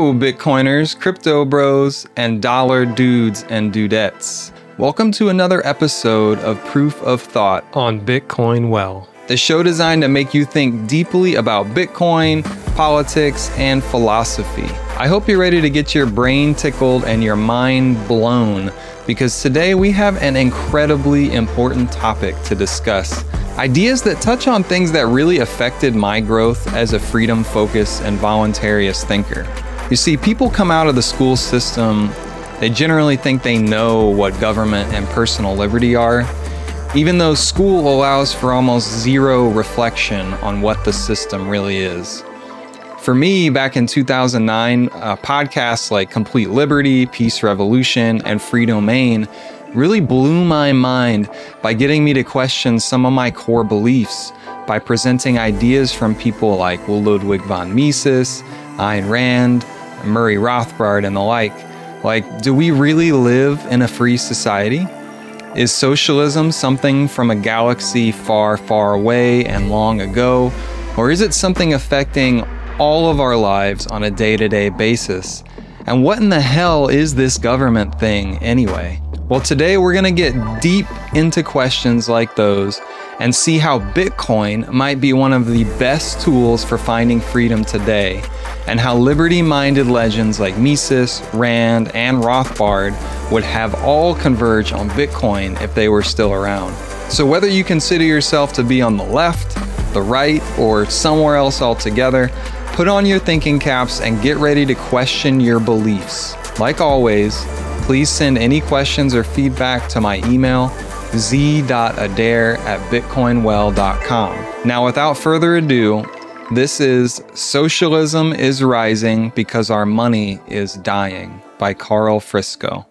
Hello, Bitcoiners, crypto bros, and dollar dudes and dudettes. Welcome to another episode of Proof of Thought on Bitcoin Well, the show designed to make you think deeply about Bitcoin, politics, and philosophy. I hope you're ready to get your brain tickled and your mind blown, because today we have an incredibly important topic to discuss. Ideas that touch on things that really affected my growth as a freedom-focused and voluntarist thinker. You see, people come out of the school system, they generally think they know what government and personal liberty are, even though school allows for almost zero reflection on what the system really is. For me, back in 2009, podcasts like Complete Liberty, Peace Revolution, and Free Domain really blew my mind by getting me to question some of my core beliefs by presenting ideas from people like Ludwig von Mises, Ayn Rand, Murray Rothbard, and the like. Like, do we really live in a free society? Is socialism something from a galaxy far, far away and long ago? Or is it something affecting all of our lives on a day-to-day basis? And what in the hell is this government thing anyway? Well, today we're going to get deep into questions like those and see how Bitcoin might be one of the best tools for finding freedom today, and how liberty-minded legends like Mises, Rand, and Rothbard would have all converge on Bitcoin if they were still around. So whether you consider yourself to be on the left, the right, or somewhere else altogether, put on your thinking caps and get ready to question your beliefs. Like always, please send any questions or feedback to my email, z.adair@bitcoinwell.com. Now, without further ado, this is Socialism is Rising Because Our Money is Dying by Carl Frisco.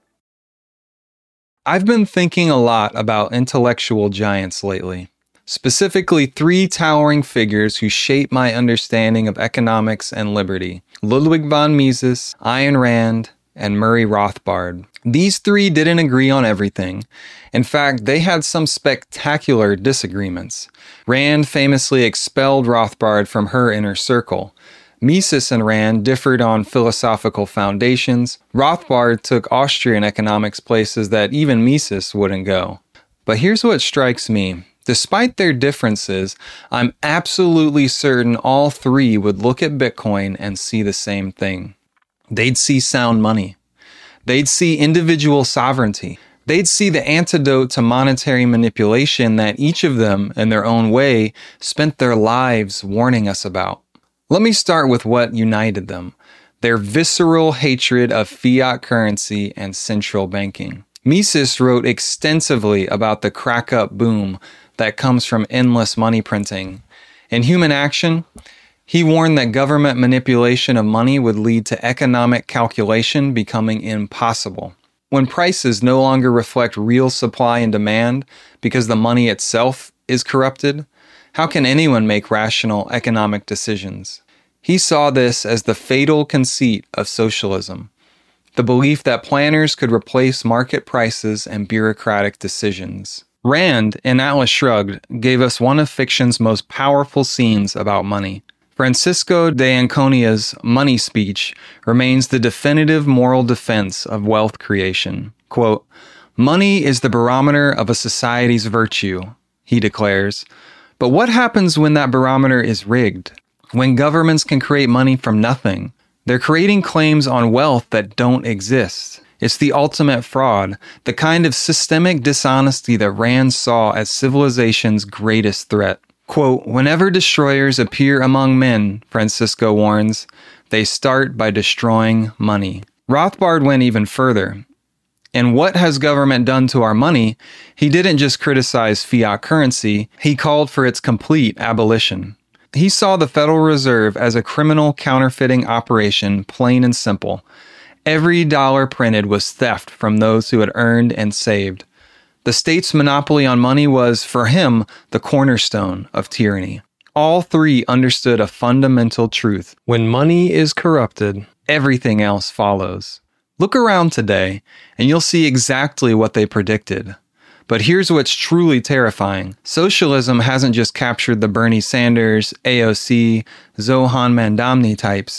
I've been thinking a lot about intellectual giants lately, specifically three towering figures who shape my understanding of economics and liberty: Ludwig von Mises, Ayn Rand, and Murray Rothbard. These three didn't agree on everything. In fact, they had some spectacular disagreements. Rand famously expelled Rothbard from her inner circle. Mises and Rand differed on philosophical foundations. Rothbard took Austrian economics places that even Mises wouldn't go. But here's what strikes me. Despite their differences, I'm absolutely certain all three would look at Bitcoin and see the same thing. They'd see sound money. They'd see individual sovereignty. They'd see the antidote to monetary manipulation that each of them, in their own way, spent their lives warning us about. Let me start with what united them: their visceral hatred of fiat currency and central banking. Mises wrote extensively about the crack-up boom that comes from endless money printing. In Human Action, he warned that government manipulation of money would lead to economic calculation becoming impossible. When prices no longer reflect real supply and demand because the money itself is corrupted, how can anyone make rational economic decisions? He saw this as the fatal conceit of socialism, the belief that planners could replace market prices and bureaucratic decisions. Rand, in Atlas Shrugged, gave us one of fiction's most powerful scenes about money. Francisco de Anconia's money speech remains the definitive moral defense of wealth creation. Quote, "Money is the barometer of a society's virtue," he declares. But what happens when that barometer is rigged? When governments can create money from nothing? They're creating claims on wealth that don't exist. It's the ultimate fraud, the kind of systemic dishonesty that Rand saw as civilization's greatest threat. Quote, "Whenever destroyers appear among men," Francisco warns, "they start by destroying money." Rothbard went even further. And what has government done to our money? He didn't just criticize fiat currency, he called for its complete abolition. He saw the Federal Reserve as a criminal counterfeiting operation, plain and simple. Every dollar printed was theft from those who had earned and saved. The state's monopoly on money was, for him, the cornerstone of tyranny. All three understood a fundamental truth: when money is corrupted, everything else follows. Look around today, and you'll see exactly what they predicted. But here's what's truly terrifying. Socialism hasn't just captured the Bernie Sanders, AOC, Zohan Mandamni types.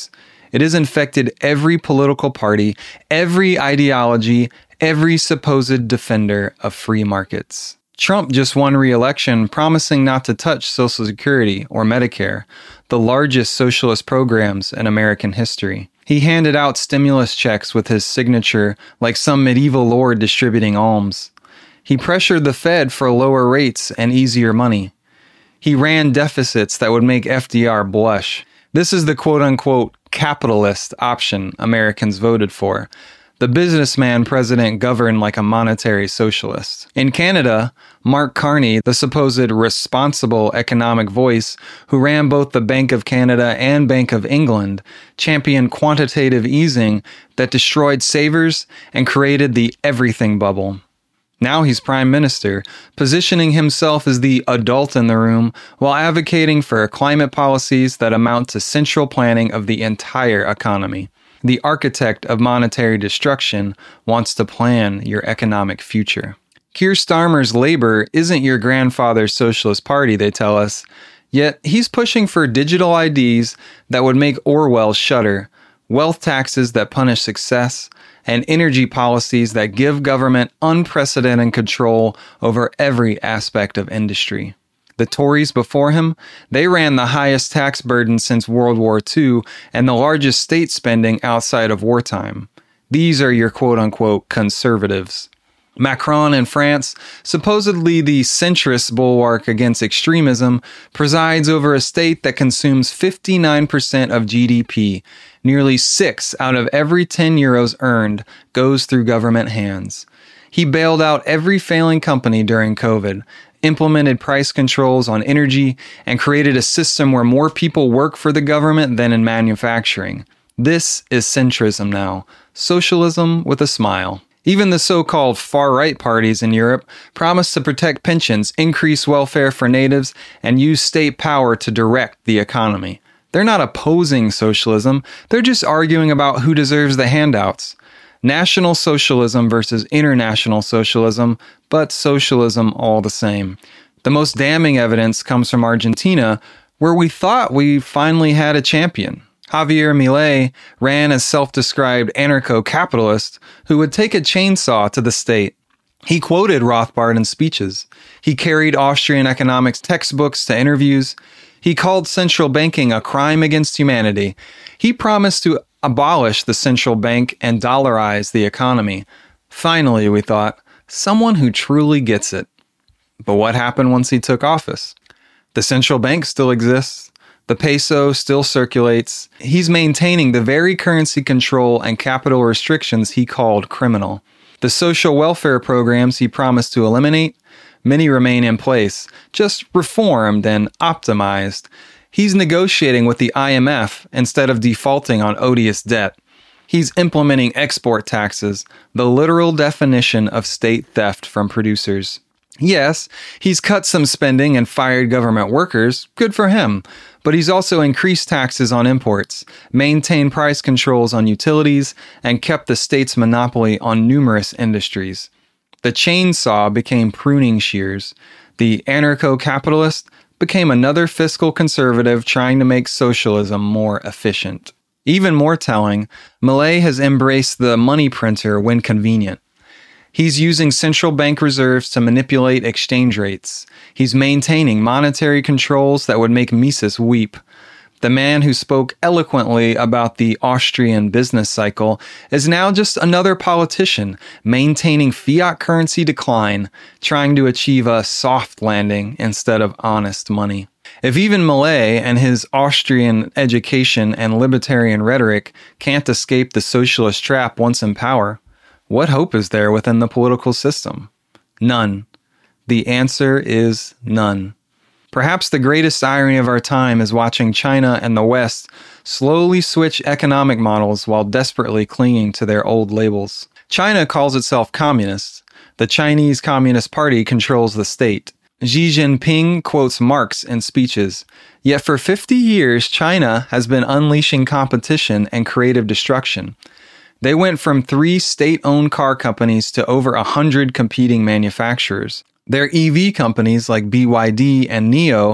It has infected every political party, every ideology, every supposed defender of free markets. Trump just won re-election promising not to touch Social Security or Medicare, the largest socialist programs in American history. He handed out stimulus checks with his signature like some medieval lord distributing alms. He pressured the Fed for lower rates and easier money. He ran deficits that would make FDR blush. This is the quote-unquote capitalist option Americans voted for. The businessman president governed like a monetary socialist. In Canada, Mark Carney, the supposed responsible economic voice who ran both the Bank of Canada and Bank of England, championed quantitative easing that destroyed savers and created the everything bubble. Now he's prime minister, positioning himself as the adult in the room while advocating for climate policies that amount to central planning of the entire economy. The architect of monetary destruction wants to plan your economic future. Keir Starmer's Labour isn't your grandfather's socialist party, they tell us, yet he's pushing for digital IDs that would make Orwell shudder, wealth taxes that punish success, and energy policies that give government unprecedented control over every aspect of industry. The Tories before him, they ran the highest tax burden since World War II and the largest state spending outside of wartime. These are your quote-unquote conservatives. Macron in France, supposedly the centrist bulwark against extremism, presides over a state that consumes 59% of GDP. Nearly 6 out of every 10 euros earned goes through government hands. He bailed out every failing company during COVID, implemented price controls on energy, and created a system where more people work for the government than in manufacturing. This is centrism now. Socialism with a smile. Even the so-called far-right parties in Europe promise to protect pensions, increase welfare for natives, and use state power to direct the economy. They're not opposing socialism, they're just arguing about who deserves the handouts. National socialism versus international socialism, but socialism all the same. The most damning evidence comes from Argentina, where we thought we finally had a champion. Javier Milei ran as self-described anarcho-capitalist who would take a chainsaw to the state. He quoted Rothbard in speeches. He carried Austrian economics textbooks to interviews. He called central banking a crime against humanity. He promised to abolish the central bank and dollarize the economy. Finally, we thought, someone who truly gets it. But what happened once he took office? The central bank still exists. The peso still circulates. He's maintaining the very currency control and capital restrictions he called criminal. The social welfare programs he promised to eliminate, many remain in place, just reformed and optimized. He's negotiating with the IMF instead of defaulting on odious debt. He's implementing export taxes, the literal definition of state theft from producers. Yes, he's cut some spending and fired government workers, good for him, but he's also increased taxes on imports, maintained price controls on utilities, and kept the state's monopoly on numerous industries. The chainsaw became pruning shears. The anarcho-capitalist became another fiscal conservative trying to make socialism more efficient. Even more telling, Milei has embraced the money printer when convenient. He's using central bank reserves to manipulate exchange rates. He's maintaining monetary controls that would make Mises weep. The man who spoke eloquently about the Austrian business cycle is now just another politician maintaining fiat currency decline, trying to achieve a soft landing instead of honest money. If even Milei and his Austrian education and libertarian rhetoric can't escape the socialist trap once in power, what hope is there within the political system? None. The answer is none. Perhaps the greatest irony of our time is watching China and the West slowly switch economic models while desperately clinging to their old labels. China calls itself communist. The Chinese Communist Party controls the state. Xi Jinping quotes Marx in speeches. Yet for 50 years, China has been unleashing competition and creative destruction. They went from 3 state-owned car companies to over 100 competing manufacturers. Their EV companies like BYD and NIO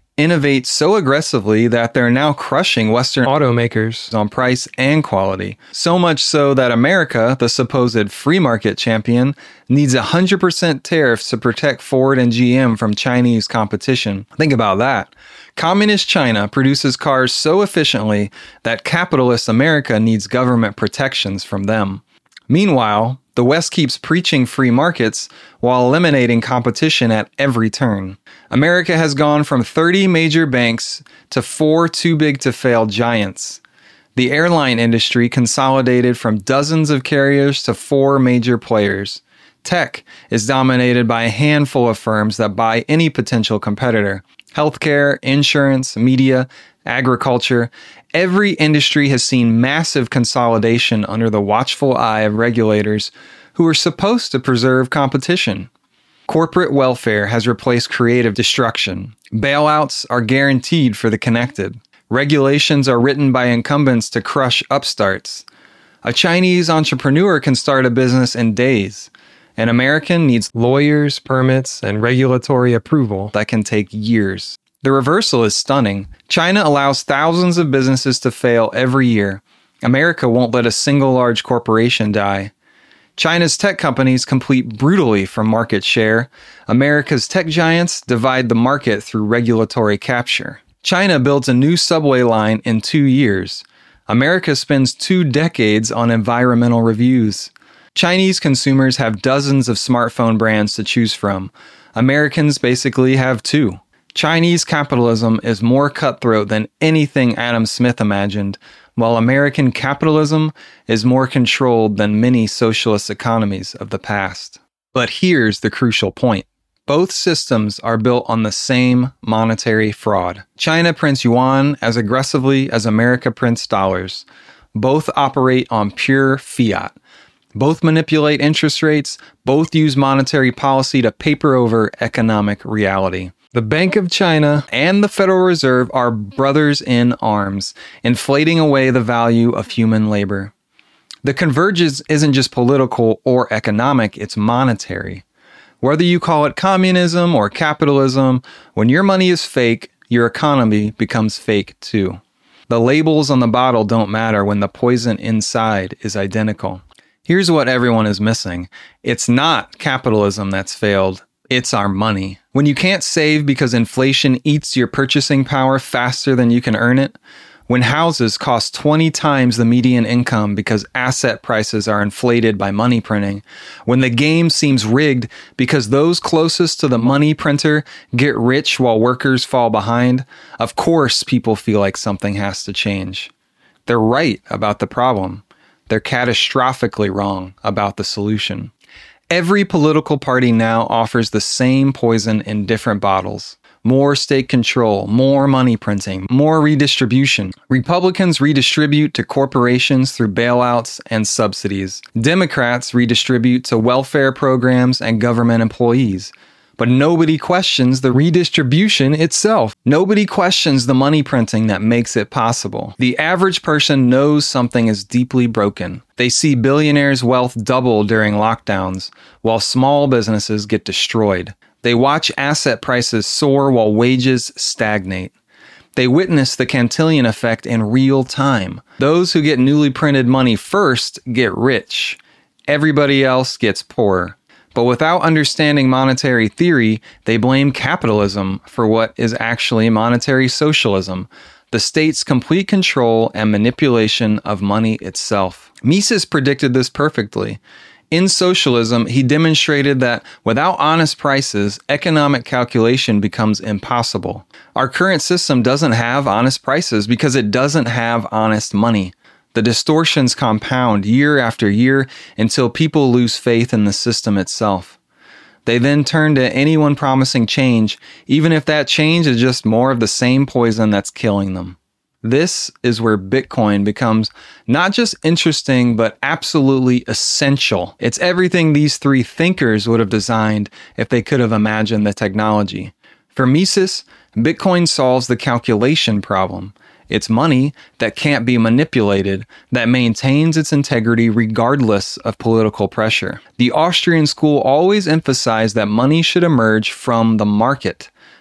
innovate so aggressively that they're now crushing Western automakers on price and quality. So much so that America, the supposed free market champion, needs 100% tariffs to protect Ford and GM from Chinese competition. Think about that. Communist China produces cars so efficiently that capitalist America needs government protections from them. Meanwhile, the West keeps preaching free markets while eliminating competition at every turn. America has gone from 30 major banks to 4 too-big-to-fail giants. The airline industry consolidated from dozens of carriers to 4 major players. Tech is dominated by a handful of firms that buy any potential competitor. Healthcare, insurance, media, agriculture, every industry has seen massive consolidation under the watchful eye of regulators who are supposed to preserve competition. Corporate welfare has replaced creative destruction. Bailouts are guaranteed for the connected. Regulations are written by incumbents to crush upstarts. A Chinese entrepreneur can start a business in days. An American needs lawyers, permits, and regulatory approval that can take years. The reversal is stunning. China allows thousands of businesses to fail every year. America won't let a single large corporation die. China's tech companies compete brutally for market share. America's tech giants divide the market through regulatory capture. China builds a new subway line in 2 years. America spends 2 decades on environmental reviews. Chinese consumers have dozens of smartphone brands to choose from. Americans basically have 2. Chinese capitalism is more cutthroat than anything Adam Smith imagined, while American capitalism is more controlled than many socialist economies of the past. But here's the crucial point. Both systems are built on the same monetary fraud. China prints yuan as aggressively as America prints dollars. Both operate on pure fiat. Both manipulate interest rates. Both use monetary policy to paper over economic reality. The Bank of China and the Federal Reserve are brothers in arms, inflating away the value of human labor. The convergence isn't just political or economic, it's monetary. Whether you call it communism or capitalism, when your money is fake, your economy becomes fake too. The labels on the bottle don't matter when the poison inside is identical. Here's what everyone is missing. It's not capitalism that's failed. It's our money. When you can't save because inflation eats your purchasing power faster than you can earn it, when houses cost 20 times the median income because asset prices are inflated by money printing, when the game seems rigged because those closest to the money printer get rich while workers fall behind, of course people feel like something has to change. They're right about the problem. They're catastrophically wrong about the solution. Every political party now offers the same poison in different bottles. More state control, more money printing, more redistribution. Republicans redistribute to corporations through bailouts and subsidies. Democrats redistribute to welfare programs and government employees. But nobody questions the redistribution itself. Nobody questions the money printing that makes it possible. The average person knows something is deeply broken. They see billionaires' wealth double during lockdowns, while small businesses get destroyed. They watch asset prices soar while wages stagnate. They witness the Cantillon effect in real time. Those who get newly printed money first get rich. Everybody else gets poorer. But without understanding monetary theory, they blame capitalism for what is actually monetary socialism, the state's complete control and manipulation of money itself. Mises predicted this perfectly. In socialism, he demonstrated that without honest prices, economic calculation becomes impossible. Our current system doesn't have honest prices because it doesn't have honest money. The distortions compound year after year until people lose faith in the system itself. They then turn to anyone promising change, even if that change is just more of the same poison that's killing them. This is where Bitcoin becomes not just interesting, but absolutely essential. It's everything these 3 thinkers would have designed if they could have imagined the technology. For Mises, Bitcoin solves the calculation problem. It's money that can't be manipulated, that maintains its integrity regardless of political pressure. The Austrian school always emphasized that money should emerge from the market,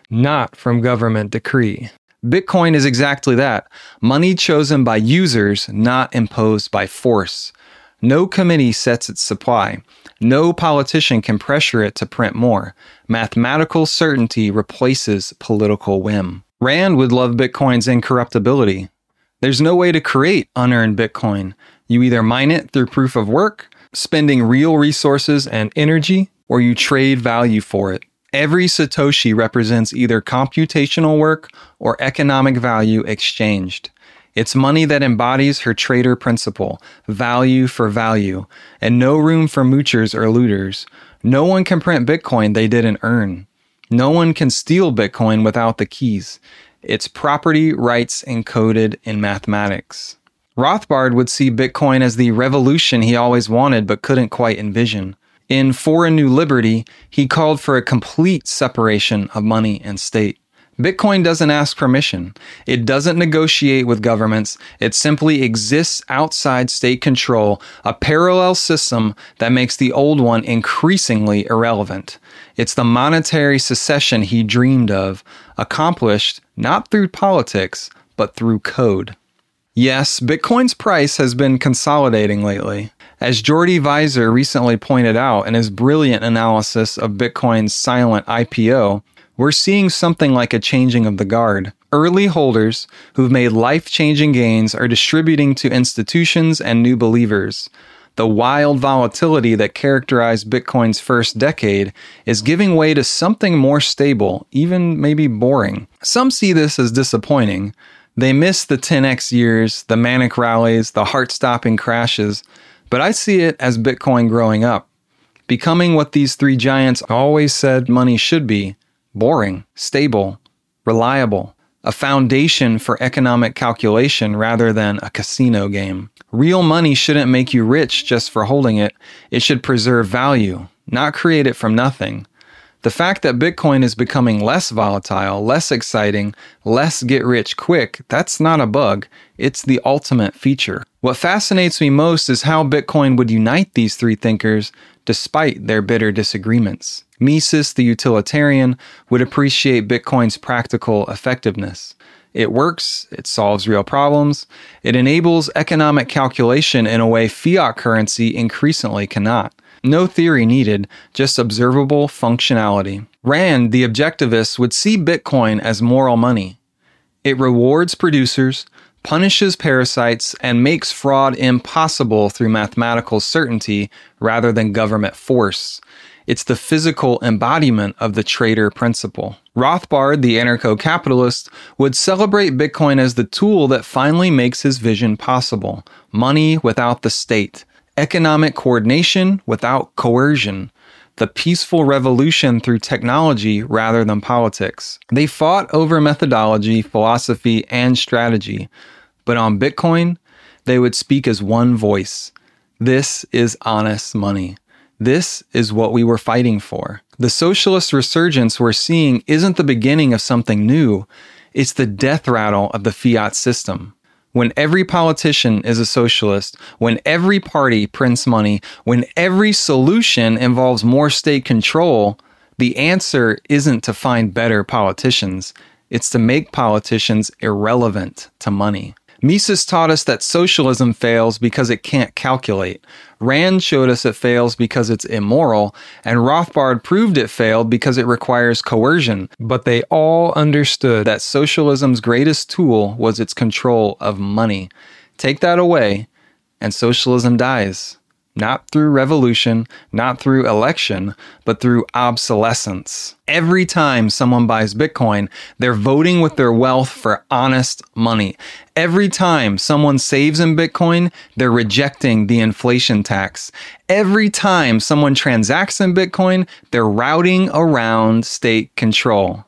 not from government decree. Bitcoin is exactly that. Money chosen by users, not imposed by force. No committee sets its supply. No politician can pressure it to print more. Mathematical certainty replaces political whim. Rand would love Bitcoin's incorruptibility. There's no way to create unearned Bitcoin. You either mine it through proof of work, spending real resources and energy, or you trade value for it. Every Satoshi represents either computational work or economic value exchanged. It's money that embodies her trader principle, value for value, and no room for moochers or looters. No one can print Bitcoin they didn't earn. No one can steal Bitcoin without the keys. It's property rights encoded in mathematics. Rothbard would see Bitcoin as the revolution he always wanted but couldn't quite envision. In For a New Liberty, he called for a complete separation of money and state. Bitcoin doesn't ask permission. It doesn't negotiate with governments. It simply exists outside state control, a parallel system that makes the old one increasingly irrelevant. It's the monetary secession he dreamed of, accomplished not through politics, but through code. Yes, Bitcoin's price has been consolidating lately. As Jordi Weiser recently pointed out in his brilliant analysis of Bitcoin's silent IPO, we're seeing something like a changing of the guard. Early holders who've made life-changing gains are distributing to institutions and new believers. The wild volatility that characterized Bitcoin's first decade is giving way to something more stable, even maybe boring. Some see this as disappointing. They miss the 10x years, the manic rallies, the heart-stopping crashes, but I see it as Bitcoin growing up, becoming what these three giants always said money should be: boring, stable, reliable, a foundation for economic calculation rather than a casino game. Real money shouldn't make you rich just for holding it. It should preserve value, not create it from nothing. The fact that Bitcoin is becoming less volatile, less exciting, less get rich quick, that's not a bug. It's the ultimate feature. What fascinates me most is how Bitcoin would unite these three thinkers despite their bitter disagreements. Mises, the utilitarian, would appreciate Bitcoin's practical effectiveness. It works, it solves real problems, it enables economic calculation in a way fiat currency increasingly cannot. No theory needed, just observable functionality. Rand, the objectivist, would see Bitcoin as moral money. It rewards producers, punishes parasites, and makes fraud impossible through mathematical certainty rather than government force. It's the physical embodiment of the trader principle. Rothbard, the anarcho-capitalist, would celebrate Bitcoin as the tool that finally makes his vision possible. Money without the state. Economic coordination without coercion. The peaceful revolution through technology rather than politics. They fought over methodology, philosophy, and strategy. But on Bitcoin, they would speak as one voice. This is honest money. This is what we were fighting for. The socialist resurgence we're seeing isn't the beginning of something new. It's the death rattle of the fiat system. When every politician is a socialist, when every party prints money, when every solution involves more state control, the answer isn't to find better politicians. It's to make politicians irrelevant to money. Mises taught us that socialism fails because it can't calculate. Rand showed us it fails because it's immoral, and Rothbard proved it failed because it requires coercion. But they all understood that socialism's greatest tool was its control of money. Take that away, and socialism dies. Not through revolution, not through election, but through obsolescence. Every time someone buys Bitcoin, they're voting with their wealth for honest money. Every time someone saves in Bitcoin, they're rejecting the inflation tax. Every time someone transacts in Bitcoin, they're routing around state control.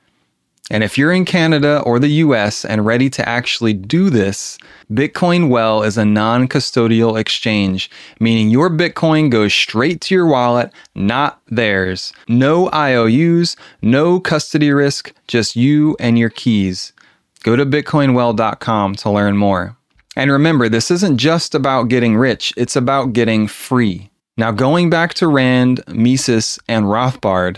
And if you're in Canada or the US and ready to actually do this, Bitcoin Well is a non-custodial exchange, meaning your Bitcoin goes straight to your wallet, not theirs. No IOUs, no custody risk, just you and your keys. Go to bitcoinwell.com to learn more. And remember, this isn't just about getting rich, it's about getting free. Now, going back to Rand, Mises, and Rothbard,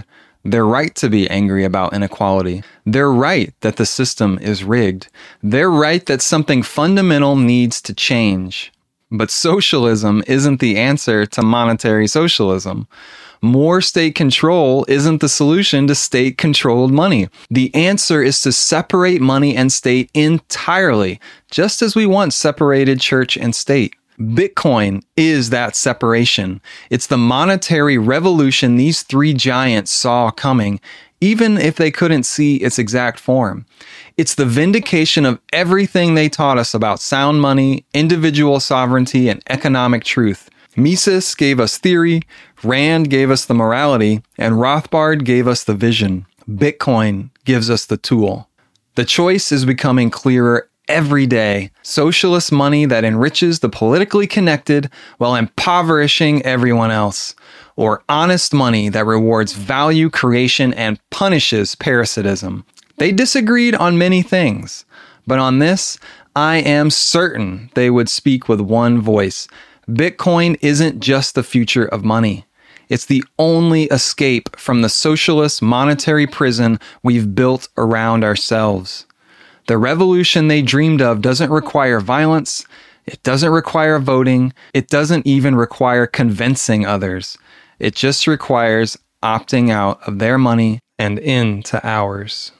They're right to be angry about inequality. They're right that the system is rigged. They're right that something fundamental needs to change. But socialism isn't the answer to monetary socialism. More state control isn't the solution to state-controlled money. The answer is to separate money and state entirely, just as we once separated church and state. Bitcoin is that separation. It's the monetary revolution these three giants saw coming, even if they couldn't see its exact form. It's the vindication of everything they taught us about sound money, individual sovereignty, and economic truth. Mises gave us theory, Rand gave us the morality, and Rothbard gave us the vision. Bitcoin gives us the tool. The choice is becoming clearer every day. Socialist money that enriches the politically connected while impoverishing everyone else. Or honest money that rewards value creation and punishes parasitism. They disagreed on many things, but on this, I am certain they would speak with one voice. Bitcoin isn't just the future of money. It's the only escape from the socialist monetary prison we've built around ourselves. The revolution they dreamed of doesn't require violence. It doesn't require voting. It doesn't even require convincing others. It just requires opting out of their money and into ours.